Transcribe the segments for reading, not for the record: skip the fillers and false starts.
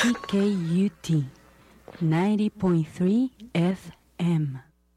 CKUT 90.3 FM.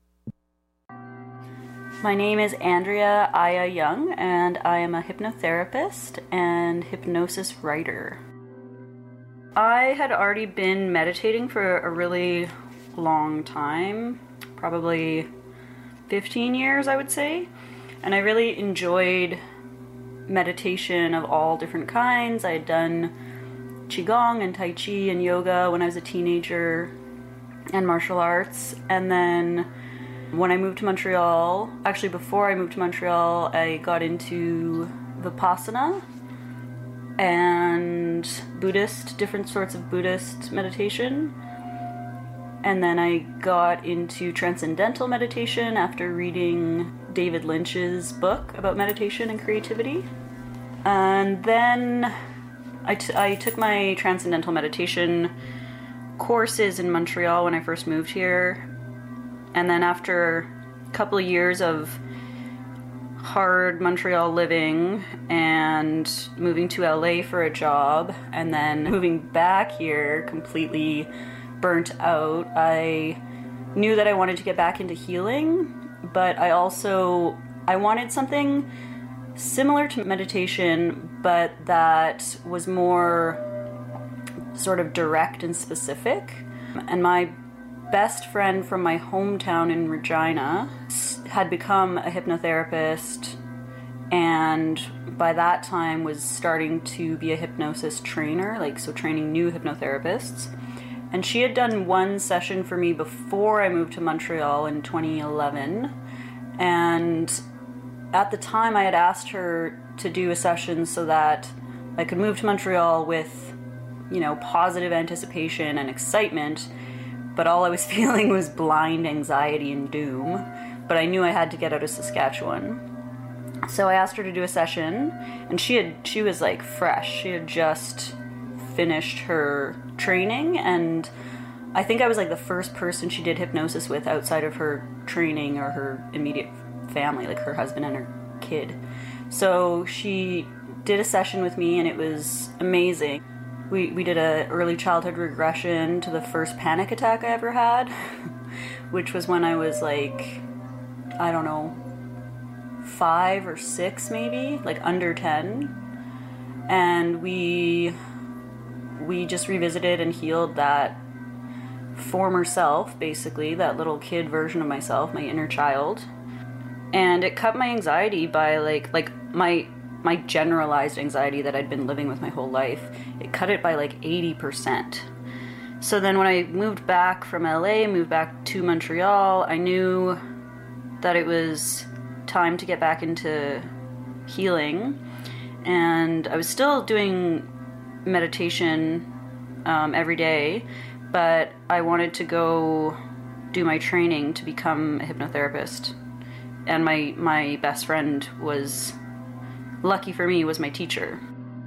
My name is Andrea Aya Young, and I am a hypnotherapist and hypnosis writer. I had already been meditating for a really long time, probably 15 years, I would say, and I really enjoyed meditation of all different kinds. I had done Qigong and Tai Chi and yoga when I was a teenager, and martial arts. And then when I moved to Montreal, actually before I moved to Montreal, I got into Vipassana and different sorts of Buddhist meditation. And then I got into transcendental meditation after reading David Lynch's book about meditation and creativity. And then I took my transcendental meditation courses in Montreal when I first moved here. And then after a couple of years of hard Montreal living and moving to LA for a job, and then moving back here completely burnt out, I knew that I wanted to get back into healing, but I wanted something similar to meditation, but that was more sort of direct and specific. And my best friend from my hometown in Regina had become a hypnotherapist, and by that time was starting to be a hypnosis trainer, training new hypnotherapists. And she had done one session for me before I moved to Montreal in 2011. And at the time I had asked her to do a session so that I could move to Montreal with, positive anticipation and excitement. But all I was feeling was blind anxiety and doom. But I knew I had to get out of Saskatchewan. So I asked her to do a session, and she was like fresh. She had just finished her training, and I think I was like the first person she did hypnosis with outside of her training or her immediate family, like her husband and her kid. So she did a session with me, and it was amazing. We did a early childhood regression to the first panic attack I ever had, which was when I was like, I don't know, 5 or 6 maybe, like under 10. And we just revisited and healed that former self, basically, that little kid version of myself, my inner child. And it cut my anxiety by my generalized anxiety that I'd been living with my whole life. It cut it by 80%. So then when I moved back from LA, moved back to Montreal, I knew that it was time to get back into healing. And I was still doing meditation every day, but I wanted to go do my training to become a hypnotherapist. And my best friend was, lucky for me, was my teacher.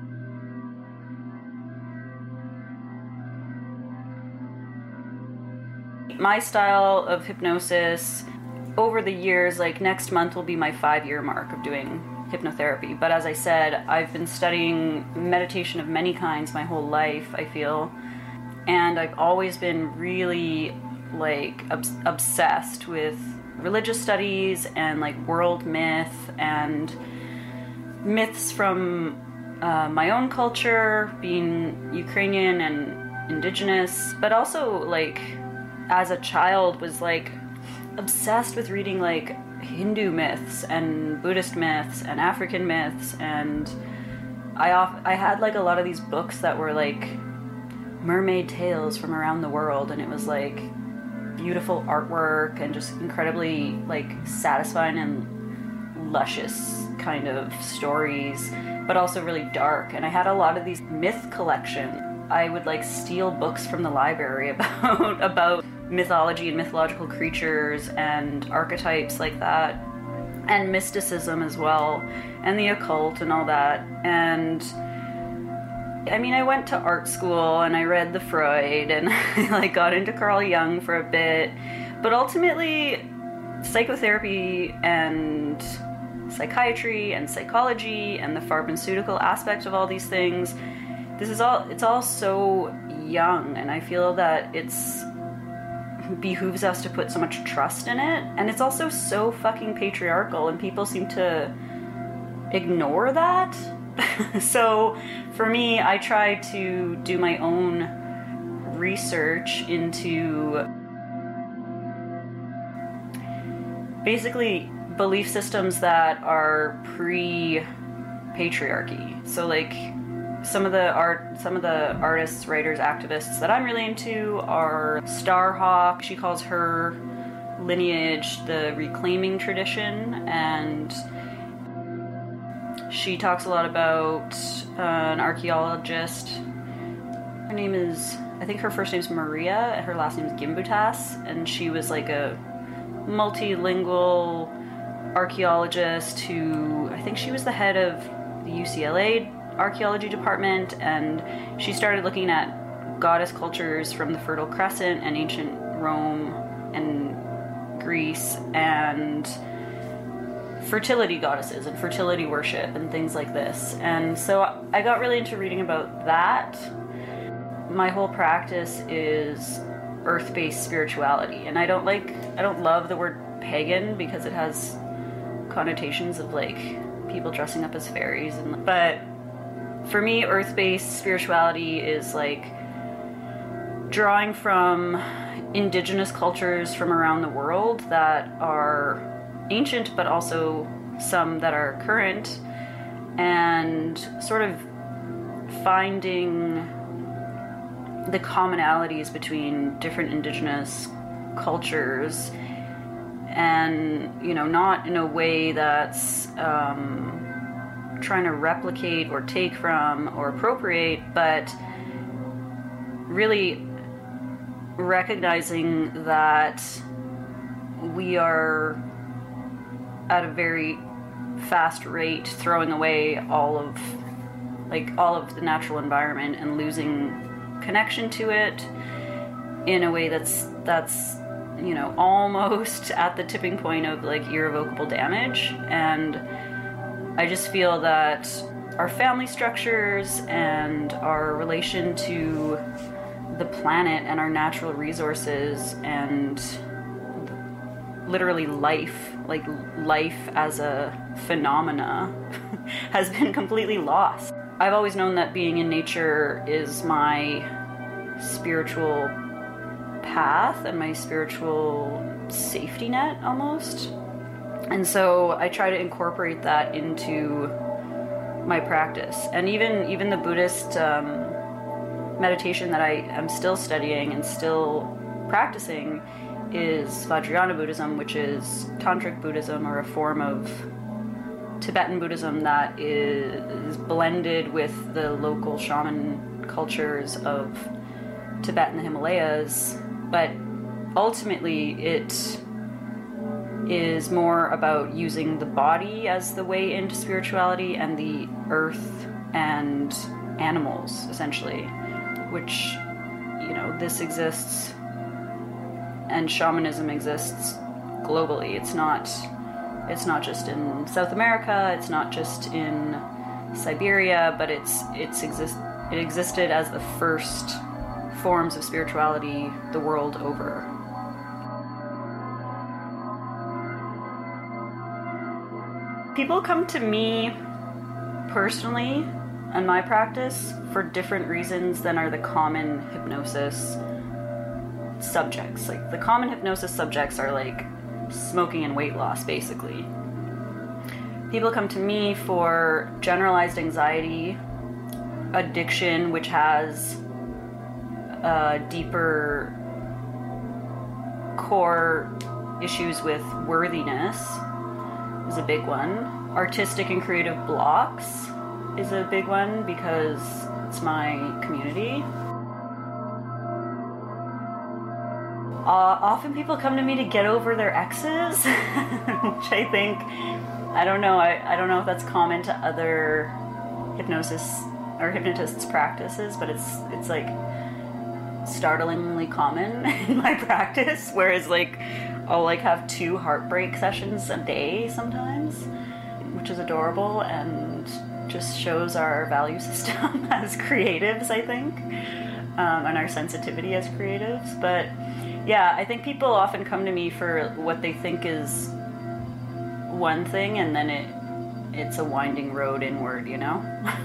My style of hypnosis over the years, next month will be my 5-year mark of doing hypnotherapy. But as I said, I've been studying meditation of many kinds my whole life, I feel. And I've always been really obsessed with religious studies and world myth and myths from my own culture, being Ukrainian and indigenous, but also as a child was obsessed with reading Hindu myths and Buddhist myths and African myths, and I had a lot of these books that were mermaid tales from around the world, and it was beautiful artwork and just incredibly satisfying and luscious kind of stories, but also really dark. And I had a lot of these myth collections. I would steal books from the library about mythology and mythological creatures and archetypes like that, and mysticism as well, and the occult and all that. And I went to art school and I read the Freud, and I got into Carl Jung for a bit, but ultimately psychotherapy and psychiatry and psychology and the pharmaceutical aspect of all these things, it's all so young, and I feel that it's behooves us to put so much trust in it, and it's also so fucking patriarchal, and people seem to ignore that. So for me, I try to do my own research into basically belief systems that are pre-patriarchy. So like some of the artists, writers, activists that I'm really into are Starhawk. She calls her lineage the reclaiming tradition, and she talks a lot about an archaeologist. Her name is, I think her first name's Maria, and her last name is Gimbutas, and she was like a multilingual archaeologist who, I think she was the head of the UCLA archaeology department, and she started looking at goddess cultures from the Fertile Crescent and ancient Rome and Greece, and fertility goddesses and fertility worship and things like this. And so I got really into reading about that. My whole practice is earth-based spirituality, and I don't love the word pagan because it has connotations of like people dressing up as fairies, but for me, earth-based spirituality is like drawing from indigenous cultures from around the world that are ancient, but also some that are current, and sort of finding the commonalities between different indigenous cultures, and, you know, not in a way that's trying to replicate or take from or appropriate, but really recognizing that we are at a very fast rate throwing away all of the natural environment and losing connection to it in a way that's you know, almost at the tipping point of like irrevocable damage. And I just feel that our family structures and our relation to the planet and our natural resources and literally life, like life as a phenomena, has been completely lost. I've always known that being in nature is my spiritual path and my spiritual safety net almost. And so I try to incorporate that into my practice. And even the Buddhist meditation that I am still studying and still practicing is Vajrayana Buddhism, which is Tantric Buddhism, or a form of Tibetan Buddhism that is blended with the local shaman cultures of Tibet and the Himalayas. But ultimately it is more about using the body as the way into spirituality, and the earth and animals, essentially, which, you know, this exists, and shamanism exists globally. It's not just in South America, it's not just in Siberia, but it existed as the first forms of spirituality the world over. People come to me personally and my practice for different reasons than are the common hypnosis subjects. Like, the common hypnosis subjects are like smoking and weight loss, basically. People come to me for generalized anxiety, addiction, which has deeper core issues with worthiness is a big one. Artistic and creative blocks is a big one because it's my community. Often people come to me to get over their exes, which I think, I don't know if that's common to other hypnosis or hypnotists' practices, but it's like startlingly common in my practice, whereas like I'll like have 2 heartbreak sessions a day sometimes, which is adorable and just shows our value system as creatives, I think. and our sensitivity as creatives. But yeah, I think people often come to me for what they think is one thing, and then it's a winding road inward, you know?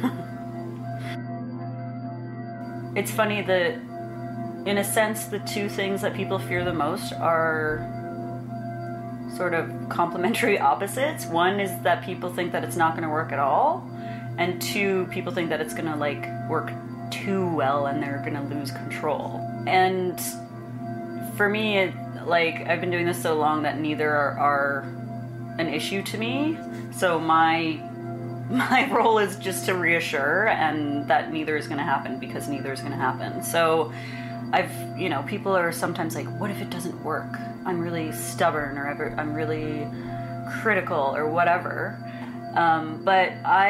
It's funny that, in a sense, the two things that people fear the most are sort of complementary opposites. One is that people think that it's not going to work at all, and two, people think that it's going to like work too well and they're going to lose control. And for me, I've been doing this so long that neither are an issue to me. So my role is just to reassure, and that neither is going to happen, because neither is going to happen. So people are sometimes like, what if it doesn't work? I'm really stubborn, or I'm really critical, or whatever. But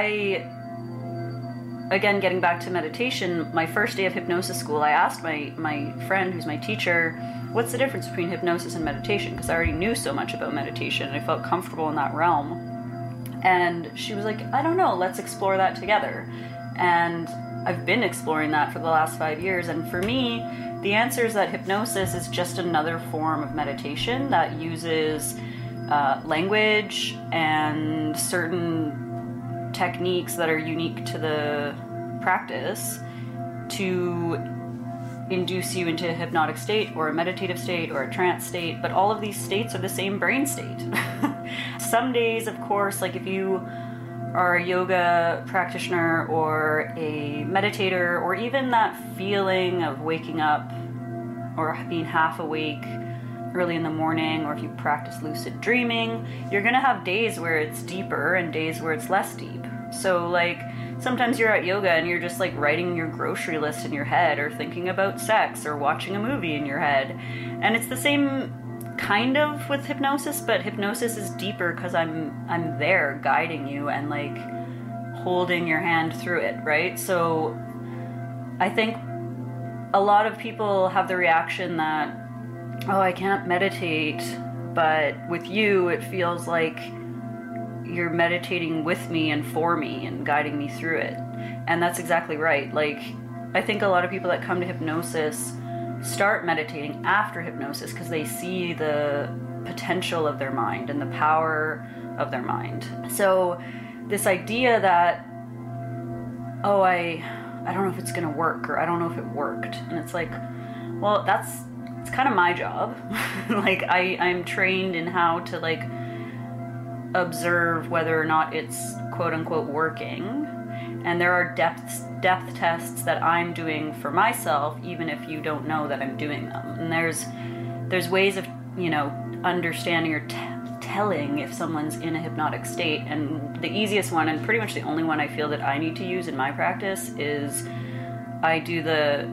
again, getting back to meditation, my first day of hypnosis school, I asked my friend, who's my teacher, what's the difference between hypnosis and meditation? Because I already knew so much about meditation, and I felt comfortable in that realm. And she was like, I don't know, let's explore that together. And I've been exploring that for the last 5 years. And for me, the answer is that hypnosis is just another form of meditation that uses language and certain techniques that are unique to the practice to induce you into a hypnotic state, or a meditative state, or a trance state. But all of these states are the same brain state. Some days, of course, like if you are a yoga practitioner or a meditator, or even that feeling of waking up or being half awake early in the morning, or if you practice lucid dreaming, you're going to have days where it's deeper and days where it's less deep. So like sometimes you're at yoga and you're just like writing your grocery list in your head, or thinking about sex, or watching a movie in your head. And it's the same kind of with hypnosis, but hypnosis is deeper because I'm there guiding you and like holding your hand through it, right? So I think a lot of people have the reaction that, oh, I can't meditate, but with you it feels like you're meditating with me and for me and guiding me through it. And that's exactly right. Like, I think a lot of people that come to hypnosis start meditating after hypnosis because they see the potential of their mind and the power of their mind. So this idea that, oh, I don't know if it's going to work, or I don't know if it worked. And it's like, well, it's kind of my job. Like, I'm trained in how to like observe whether or not it's quote unquote working. And there are depth tests that I'm doing for myself, even if you don't know that I'm doing them. And there's ways of, understanding or telling if someone's in a hypnotic state. And the easiest one, and pretty much the only one I feel that I need to use in my practice, is I do the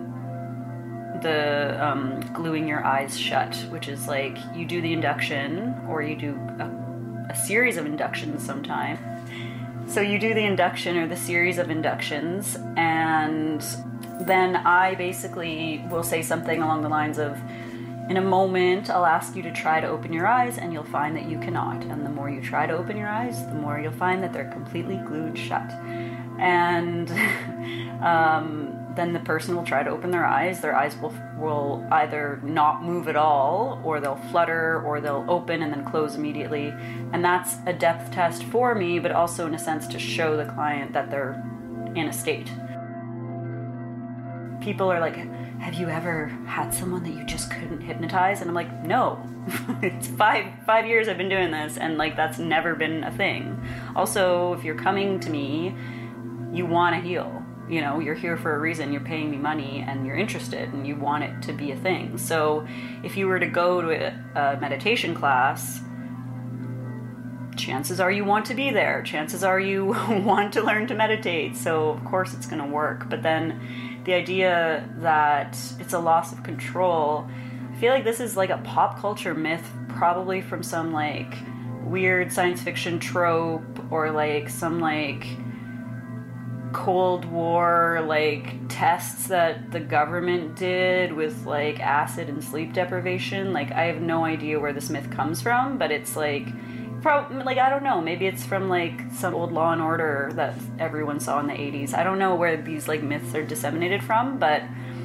gluing your eyes shut, which is like you do the induction, or you do a series of inductions sometime. So you do the induction or the series of inductions, and then I basically will say something along the lines of, in a moment, I'll ask you to try to open your eyes, and you'll find that you cannot. And the more you try to open your eyes, the more you'll find that they're completely glued shut. And then the person will try to open their eyes. Their eyes will either not move at all, or they'll flutter, or they'll open and then close immediately. And that's a depth test for me, but also in a sense to show the client that they're in a state. People are like, have you ever had someone that you just couldn't hypnotize? And I'm like, no. It's five years I've been doing this, and like that's never been a thing. Also, if you're coming to me, you want to heal. You're here for a reason. You're paying me money and you're interested and you want it to be a thing. So if you were to go to a meditation class, chances are you want to be there. Chances are you want to learn to meditate. So of course it's going to work. But then the idea that it's a loss of control, I feel like this is like a pop culture myth, probably from some like weird science fiction trope, or like some like Cold War like tests that the government did with like acid and sleep deprivation. Like, I have no idea where this myth comes from, but it's like I don't know, maybe it's from like some old Law and Order that everyone saw in the 80s. I don't know where these like myths are disseminated from, but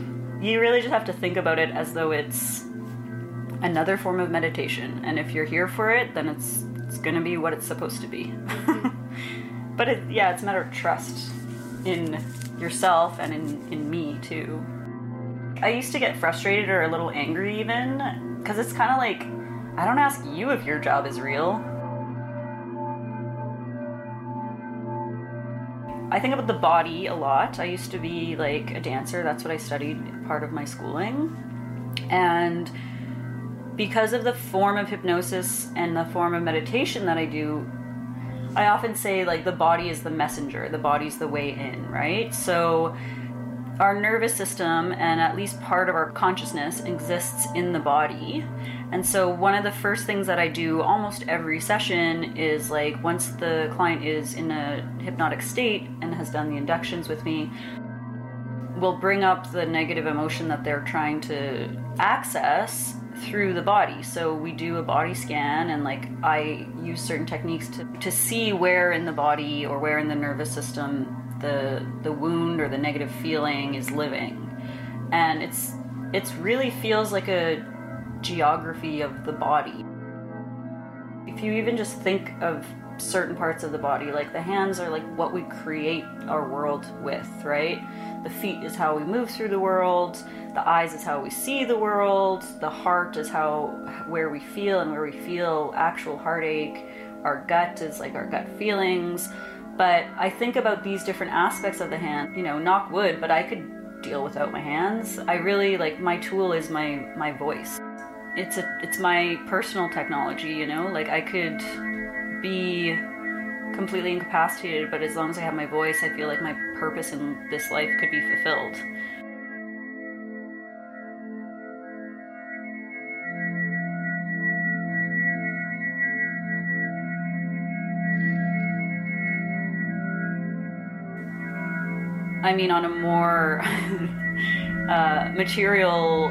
You really just have to think about it as though it's another form of meditation. And if you're here for it, then it's going to be what it's supposed to be. But it's a matter of trust in yourself and in me too. I used to get frustrated or a little angry even, because it's kind of like, I don't ask you if your job is real. I think about the body a lot. I used to be like a dancer. That's what I studied, part of my schooling. And because of the form of hypnosis and the form of meditation that I do, I often say like the body is the messenger, the body's the way in, right? So our nervous system and at least part of our consciousness exists in the body. And so one of the first things that I do almost every session is like once the client is in a hypnotic state and has done the inductions with me, we'll bring up the negative emotion that they're trying to access through the body. So we do a body scan, and like I use certain techniques to see where in the body or where in the nervous system the wound or the negative feeling is living. And it's really feels like a geography of the body. If you even just think of certain parts of the body, like the hands are like what we create our world with, right? The feet is how we move through the world. The eyes is how we see the world. The heart is where we feel and where we feel actual heartache. Our gut is like our gut feelings. But I think about these different aspects of the hand, knock wood, but I could deal without my hands. I really like, my tool is my voice. It's my personal technology, like I could be completely incapacitated, but as long as I have my voice, I feel like my purpose in this life could be fulfilled. I mean, on a more material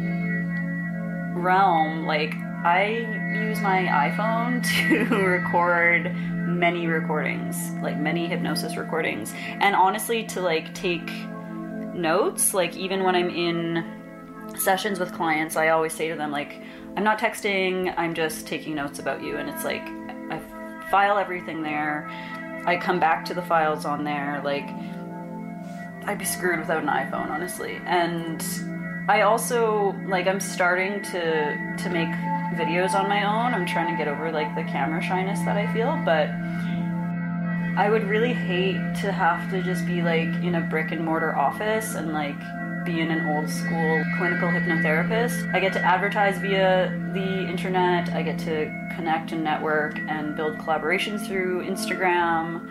realm, like I use my iPhone to record many recordings, like many hypnosis recordings, and honestly to like take notes. Like even when I'm in sessions with clients, I always say to them like, I'm not texting, I'm just taking notes about you. And it's like I file everything there, I come back to the files on there. Like I'd be screwed without an iPhone, honestly. And I also, like, I'm starting to make videos on my own. I'm trying to get over, like, the camera shyness that I feel, but I would really hate to have to just be, like, in a brick and mortar office and, like, being an old school clinical hypnotherapist. I get to advertise via the internet. I get to connect and network and build collaborations through Instagram.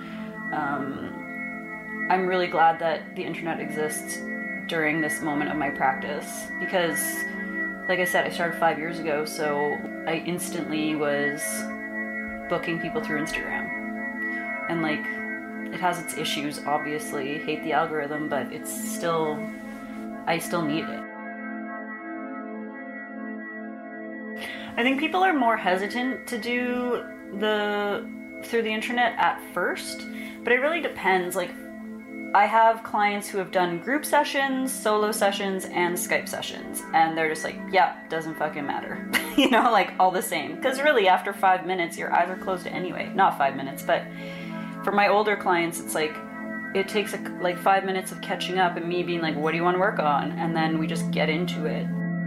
I'm really glad that the internet exists during this moment of my practice because, like I said, I started 5 years ago, so I instantly was booking people through Instagram. And, like, it has its issues, obviously. Hate the algorithm, but I still need it. I think people are more hesitant to do through the internet at first, but it really depends. Like, I have clients who have done group sessions, solo sessions, and Skype sessions, and they're just like, yeah, doesn't fucking matter. Like all the same. Because really, after 5 minutes, your eyes are closed anyway. Not 5 minutes, but for my older clients, it's like, it takes like 5 minutes of catching up and me being like, what do you want to work on? And then we just get into it.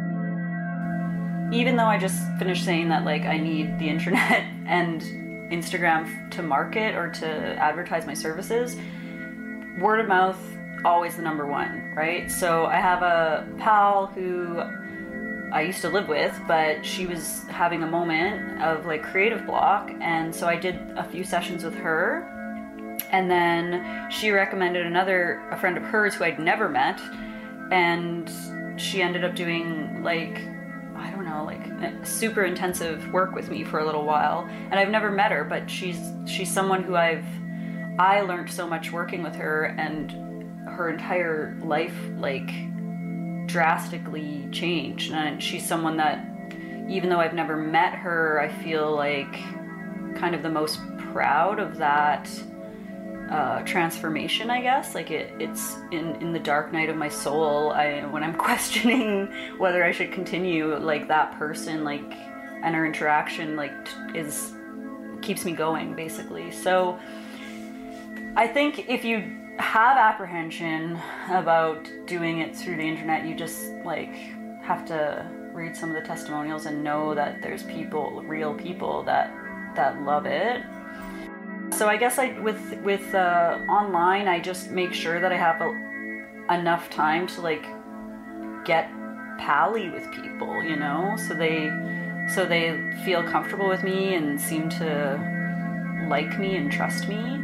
Even though I just finished saying that, like, I need the internet and Instagram to market or to advertise my services, word of mouth, always the number one, right? So I have a pal who I used to live with, but she was having a moment of like creative block, and so I did a few sessions with her, and then she recommended a friend of hers who I'd never met, and she ended up doing like, I don't know, like super intensive work with me for a little while, and I've never met her, but she's someone who I learned so much working with her, and her entire life like drastically changed. And she's someone that, even though I've never met her, I feel like kind of the most proud of that transformation, I guess. Like it's in the dark night of my soul, when I'm questioning whether I should continue, like that person, like, and our interaction, like, keeps me going, basically. So I think if you have apprehension about doing it through the internet, you just, like, have to read some of the testimonials and know that there's people, real people that love it. So I guess with online, I just make sure that I have enough time to, like, get pally with people, you know, so they feel comfortable with me and seem to like me and trust me.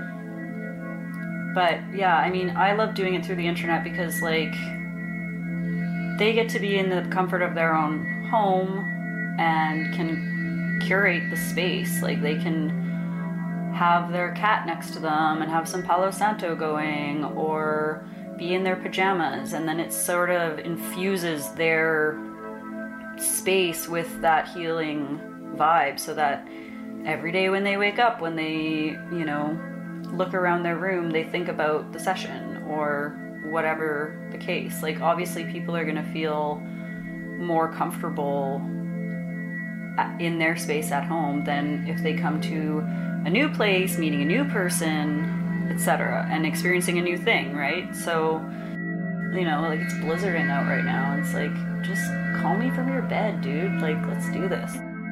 But yeah, I mean, I love doing it through the internet because, like, they get to be in the comfort of their own home and can curate the space. Like, they can have their cat next to them and have some Palo Santo going, or be in their pajamas, and then it sort of infuses their space with that healing vibe, so that every day when they wake up, when they, you know, look around their room, they think about the session or whatever the case. Like, obviously people are going to feel more comfortable in their space at home than if they come to a new place, meeting a new person, etc., and experiencing a new thing, right? So, you know, like, it's blizzarding out right now. It's like, just call me from your bed, dude. Like, let's do this.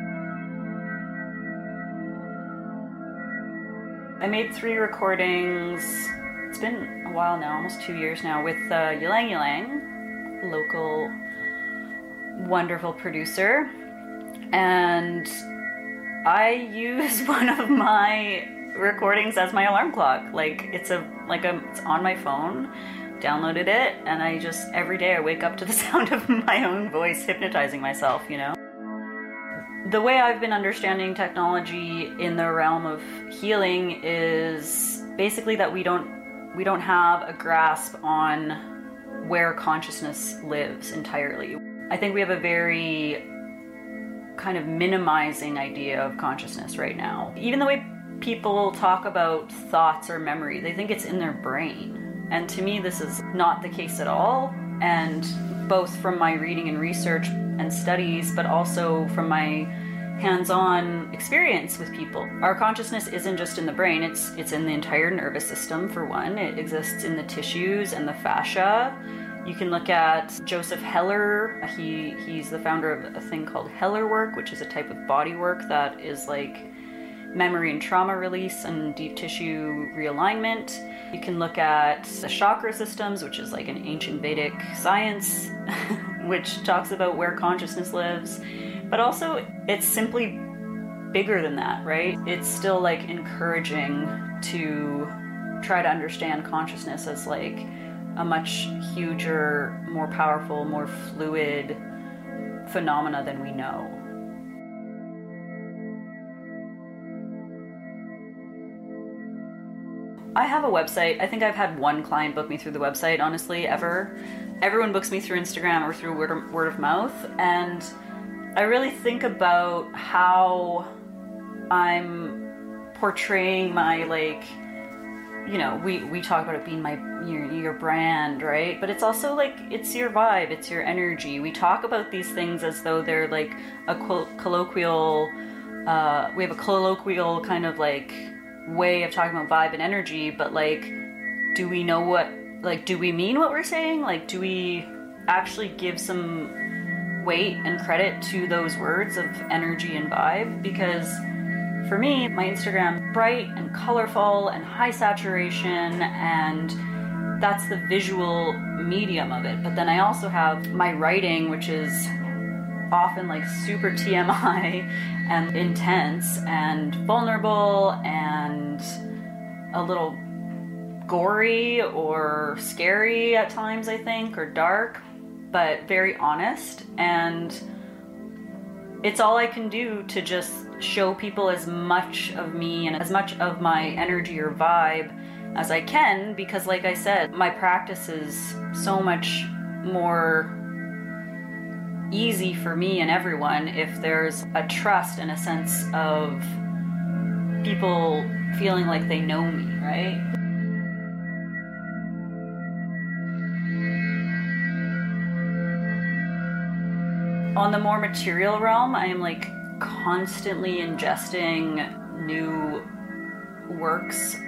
I made 3 recordings. It's been a while now, almost 2 years now, with Ylang Ylang, local wonderful producer. And I use one of my recordings as my alarm clock. Like, it's on my phone, downloaded it, and I just, every day I wake up to the sound of my own voice hypnotizing myself, you know? The way I've been understanding technology in the realm of healing is basically that we don't have a grasp on where consciousness lives entirely. I think we have a very kind of minimizing idea of consciousness right now. Even the way people talk about thoughts or memory, they think it's in their brain. And to me, this is not the case at all. And both from my reading and research and studies, but also from my hands-on experience with people, our consciousness isn't just in the brain, it's in the entire nervous system, for one. It exists in the tissues and the fascia. You can look at Joseph Heller. He's the founder of a thing called Heller work, which is a type of body work that is like memory and trauma release and deep tissue realignment. You can look at the chakra systems, which is like an ancient Vedic science, which talks about where consciousness lives. But also, it's simply bigger than that, right? It's still, like, encouraging to try to understand consciousness as, like, a much huger, more powerful, more fluid phenomena than we know. I have a website. I think I've had one client book me through the website, honestly, ever. Everyone books me through Instagram or through word of mouth, and I really think about how I'm portraying my, like, you know, we talk about it being your brand, right? But it's also, like, it's your vibe, it's your energy. We talk about these things as though they're, like, a colloquial, we have a colloquial kind of, like, way of talking about vibe and energy, but, like, do we know what, like, do we mean what we're saying? Like, do we actually give some weight and credit to those words of energy and vibe? Because for me, my Instagram, bright and colorful and high saturation, and that's the visual medium of it. But then I also have my writing, which is often like super TMI and intense and vulnerable and a little gory or scary at times, I think, or dark, but very honest. And it's all I can do to just show people as much of me and as much of my energy or vibe as I can, because, like I said, my practice is so much more easy for me and everyone if there's a trust and a sense of people feeling like they know me, right? On the more material realm, I am like constantly ingesting new works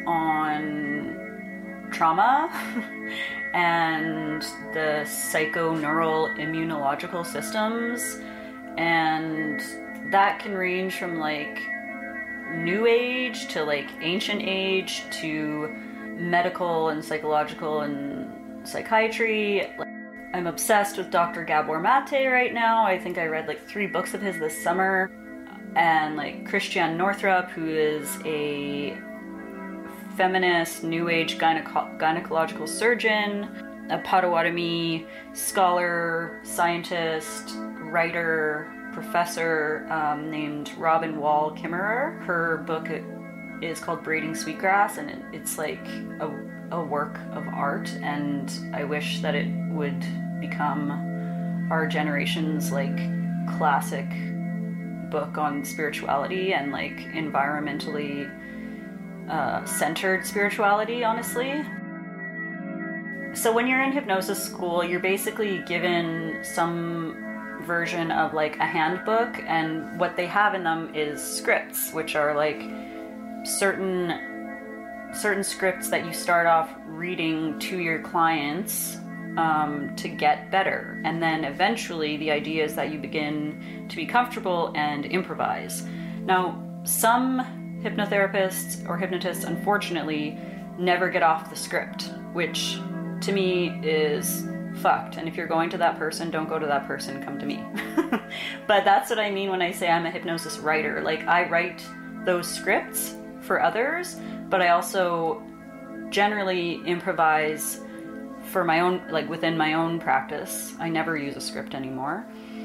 on trauma and the psychoneural immunological systems, and that can range from like new age to like ancient age to medical and psychological and psychiatry. I'm obsessed with Dr. Gabor Mate right now. I think I read like 3 books of his this summer. And like Christiane Northrup, who is a feminist, new age gynecological surgeon, a Potawatomi scholar, scientist, writer, professor named Robin Wall Kimmerer. Her book is called Braiding Sweetgrass, and it's like a work of art, and I wish that it would become our generation's like classic book on spirituality and like environmentally centered spirituality, honestly. So when you're in hypnosis school, you're basically given some version of like a handbook, and what they have in them is scripts, which are like certain scripts that you start off reading to your clients to get better. And then eventually the idea is that you begin to be comfortable and improvise. Now, some hypnotherapists or hypnotists, unfortunately, never get off the script, which to me is fucked. And if you're going to that person, don't go to that person, come to me. But that's what I mean when I say I'm a hypnosis writer. Like, I write those scripts for others, but I also generally improvise for my own, like within my own practice. I never use a script anymore.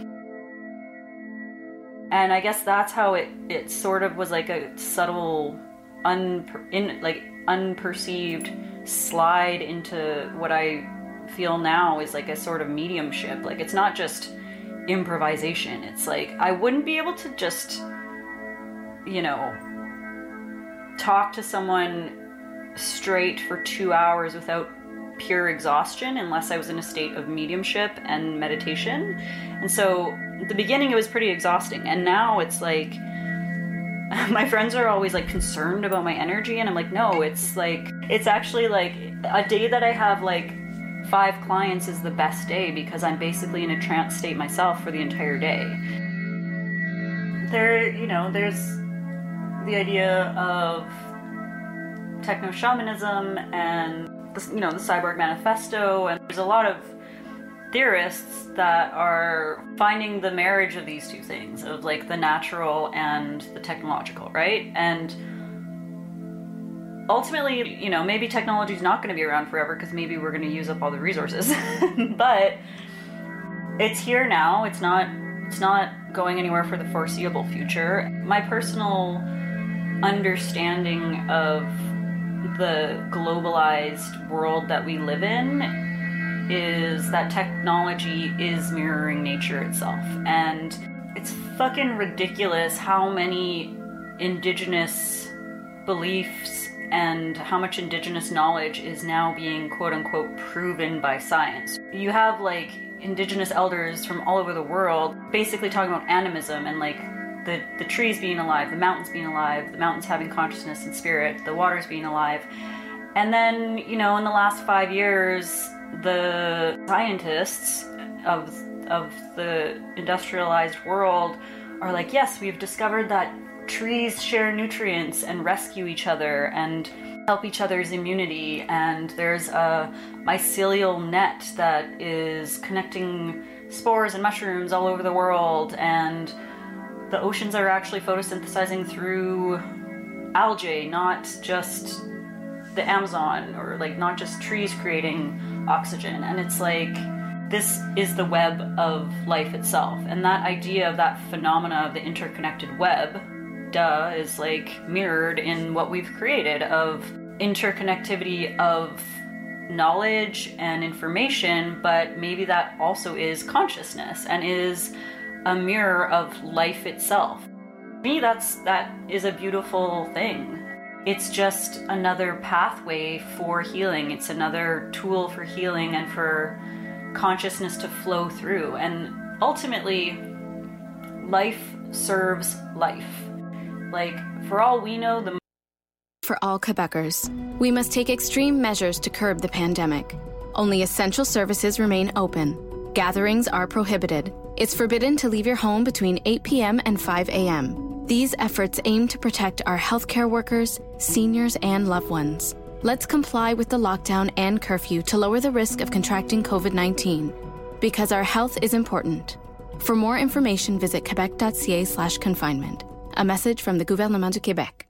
And I guess that's how it sort of was like a subtle, unperceived slide into what I feel now is like a sort of mediumship. Like, it's not just improvisation. It's like, I wouldn't be able to just, talk to someone straight for 2 hours without pure exhaustion unless I was in a state of mediumship and meditation. And so at the beginning it was pretty exhausting, and now it's like my friends are always like concerned about my energy, and I'm like, no, it's actually like a day that I have like 5 clients is the best day, because I'm basically in a trance state myself for the entire day. There's the idea of techno-shamanism and the Cyborg Manifesto, and there's a lot of theorists that are finding the marriage of these two things, of like the natural and the technological, right? And ultimately, maybe technology is not going to be around forever, because maybe we're going to use up all the resources. But it's here now. It's not going anywhere for the foreseeable future. My personal understanding of the globalized world that we live in is that technology is mirroring nature itself. And it's fucking ridiculous how many indigenous beliefs and how much indigenous knowledge is now being quote-unquote proven by science. You have like indigenous elders from all over the world basically talking about animism and like the trees being alive, the mountains being alive, the mountains having consciousness and spirit, the waters being alive. And then, in the last 5 years, the scientists of the industrialized world are like, yes, we've discovered that trees share nutrients and rescue each other and help each other's immunity, and there's a mycelial net that is connecting spores and mushrooms all over the world, and the oceans are actually photosynthesizing through algae, not just the Amazon, or like not just trees creating oxygen. And it's like, this is the web of life itself. And that idea of that phenomena of the interconnected web, is like mirrored in what we've created of interconnectivity of knowledge and information, but maybe that also is consciousness and is a mirror of life itself. To me, that is a beautiful thing. It's just another pathway for healing. It's another tool for healing and for consciousness to flow through. And ultimately, life serves life. Like, for all we know, For all Quebecers, we must take extreme measures to curb the pandemic. Only essential services remain open. Gatherings are prohibited. It's forbidden to leave your home between 8 p.m. and 5 a.m. These efforts aim to protect our healthcare workers, seniors, and loved ones. Let's comply with the lockdown and curfew to lower the risk of contracting COVID-19. Because our health is important. For more information, visit quebec.ca/confinement. A message from the Gouvernement du Québec.